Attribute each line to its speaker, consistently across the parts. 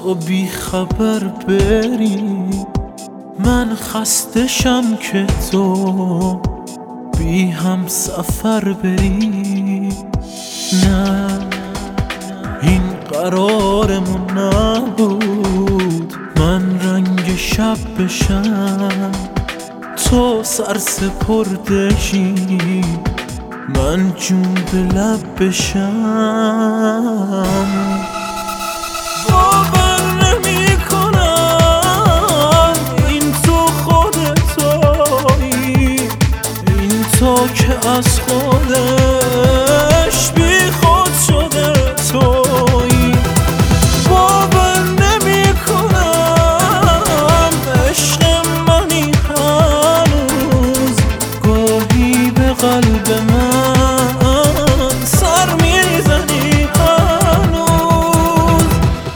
Speaker 1: تو بی خبر بری، من خستشم که تو بی هم سفر بری. نه این قرارمون نبود، من رنگ شب بشم تو سرسپردشی، من جون به لب بشم. باور نمی کنم این تو خودتایی، این تو که از خودش بی خود شده تویی. باور نمی کنم عشق منی هنوز، گاهی به قلب من سر میزنی هنوز.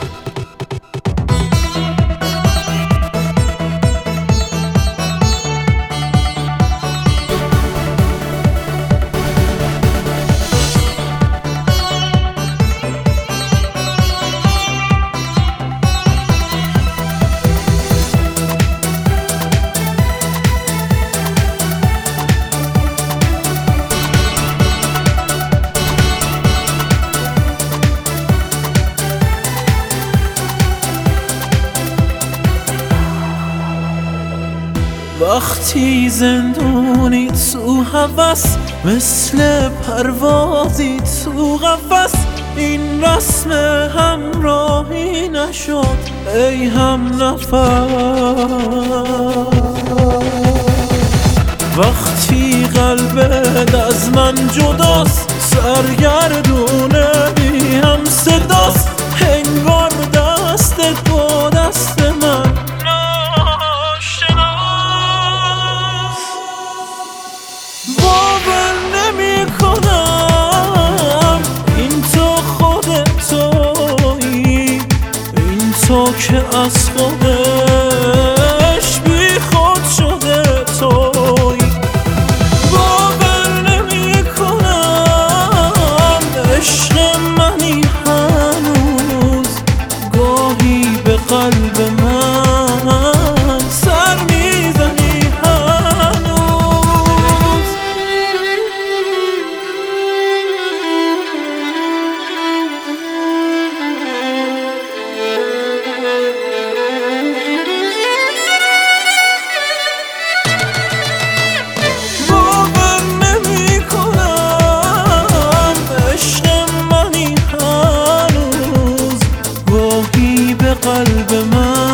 Speaker 1: وقتی زندونی تو هوس، مثل پروازی تو قفس، این رسم همراهی نشد ای هم نفس. وقتی قلبت از من جداست، سرگردونه بی هم صداست، انگار دستت با دست من باور نمی کنم این تو خودتایی، این تو که از خودش بی خود شده تویی. باور نمی کنم عشق منی هنوز، گاهی به قلب من سر میزنی هنوز. باور نمی کنم عشق منی هنوز، گاهی به قلب من